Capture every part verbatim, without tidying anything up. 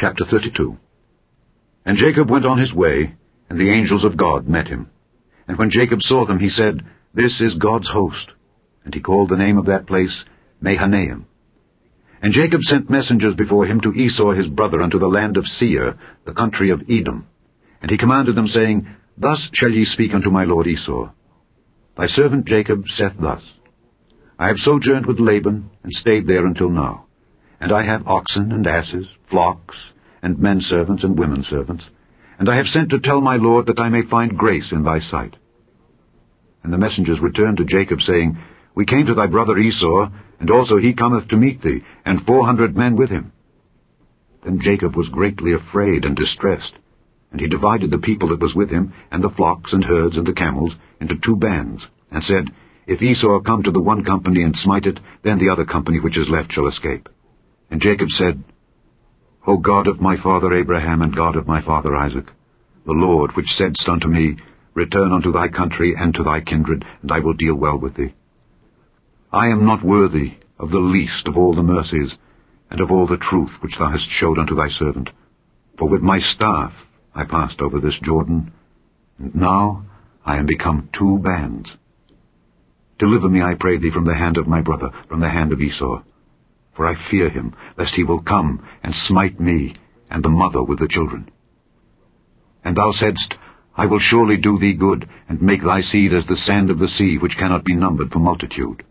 Chapter thirty-two. And Jacob went on his way, and the angels of God met him. And when Jacob saw them, he said, This is God's host. And he called the name of that place Mahanaim. And Jacob sent messengers before him to Esau his brother unto the land of Seir, the country of Edom. And he commanded them, saying, Thus shall ye speak unto my lord Esau. Thy servant Jacob saith thus, I have sojourned with Laban, and stayed there until now. And I have oxen and asses, flocks, and men servants and women servants. And I have sent to tell my lord that I may find grace in thy sight. And the messengers returned to Jacob, saying, We came to thy brother Esau, and also he cometh to meet thee, and four hundred men with him. Then Jacob was greatly afraid and distressed, and he divided the people that was with him, and the flocks and herds and the camels, into two bands, and said, If Esau come to the one company and smite it, then the other company which is left shall escape. And Jacob said, O God of my father Abraham, and God of my father Isaac, the Lord which saidst unto me, Return unto thy country and to thy kindred, and I will deal well with thee. I am not worthy of the least of all the mercies, and of all the truth which thou hast showed unto thy servant. For with my staff I passed over this Jordan, and now I am become two bands. Deliver me, I pray thee, from the hand of my brother, from the hand of Esau. For I fear him, lest he will come and smite me, and the mother with the children. And thou saidst, I will surely do thee good, and make thy seed as the sand of the sea, which cannot be numbered for multitude.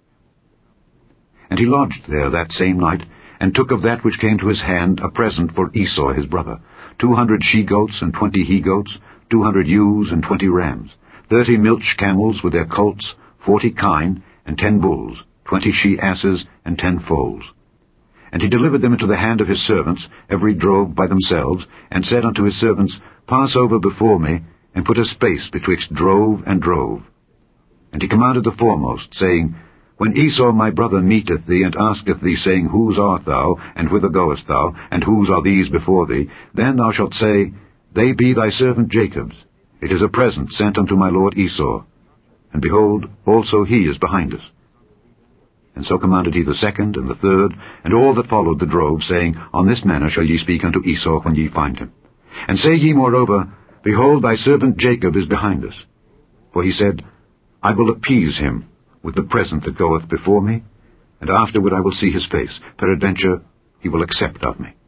And he lodged there that same night, and took of that which came to his hand a present for Esau his brother, two hundred she-goats and twenty he-goats, two hundred ewes and twenty rams, thirty milch camels with their colts, forty kine, and ten bulls, twenty she-asses, and ten foals. And he delivered them into the hand of his servants, every drove by themselves, and said unto his servants, Pass over before me, and put a space betwixt drove and drove. And he commanded the foremost, saying, When Esau my brother meeteth thee, and asketh thee, saying, Whose art thou, and whither goest thou, and whose are these before thee? Then thou shalt say, They be thy servant Jacob's. It is a present sent unto my lord Esau. And behold, also he is behind us. And so commanded he the second and the third, and all that followed the drove, saying, On this manner shall ye speak unto Esau when ye find him. And say ye moreover, Behold, thy servant Jacob is behind us. For he said, I will appease him with the present that goeth before me, and afterward I will see his face. Peradventure he will accept of me.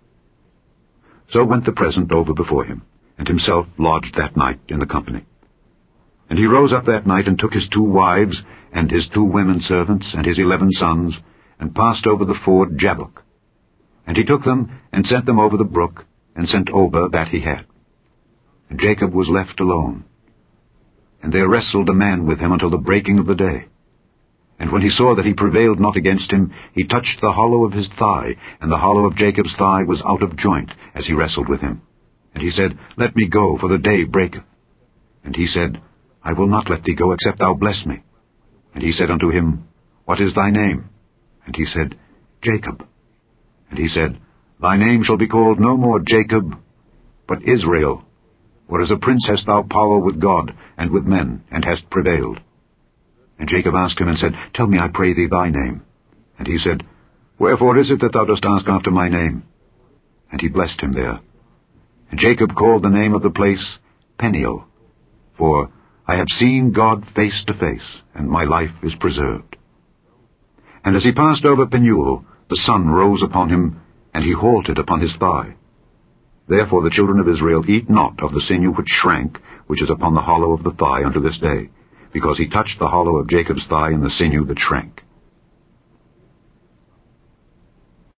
So went the present over before him, and himself lodged that night in the company. And he rose up that night, and took his two wives, and his two women servants, and his eleven sons, and passed over the ford Jabbok. And he took them, and sent them over the brook, and sent over that he had. And Jacob was left alone. And there wrestled a man with him until the breaking of the day. And when he saw that he prevailed not against him, he touched the hollow of his thigh, and the hollow of Jacob's thigh was out of joint, as he wrestled with him. And he said, Let me go, for the day breaketh. And he said, I will not let thee go, except thou bless me. And he said unto him, What is thy name? And he said, Jacob. And he said, Thy name shall be called no more Jacob, but Israel, for as a prince hast thou power with God and with men, and hast prevailed. And Jacob asked him and said, Tell me, I pray thee, thy name. And he said, Wherefore is it that thou dost ask after my name? And he blessed him there. And Jacob called the name of the place Peniel, for I have seen God face to face, and my life is preserved. And as he passed over Peniel, the sun rose upon him, and he halted upon his thigh. Therefore the children of Israel eat not of the sinew which shrank, which is upon the hollow of the thigh unto this day, because he touched the hollow of Jacob's thigh in the sinew that shrank.